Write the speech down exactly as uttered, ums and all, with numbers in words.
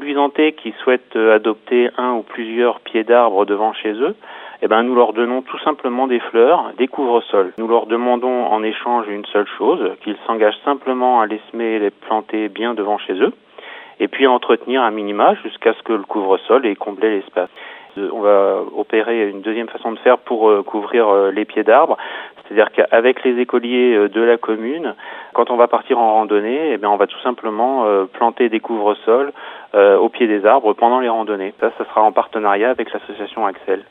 Luisantais qui souhaitent adopter un ou plusieurs pieds d'arbres devant chez eux, eh ben, nous leur donnons tout simplement des fleurs, des couvre-sols. Nous leur demandons en échange une seule chose, qu'ils s'engagent simplement à les semer et les planter bien devant chez eux, et puis à entretenir un minima jusqu'à ce que le couvre-sol ait comblé l'espace. On va opérer une deuxième façon de faire pour euh, couvrir euh, les pieds d'arbres, c'est-à-dire qu'avec les écoliers euh, de la commune, quand on va partir en randonnée, eh bien, on va tout simplement euh, planter des couvre-sols euh, au pied des arbres pendant les randonnées. Ça, ça sera en partenariat avec l'association Axel.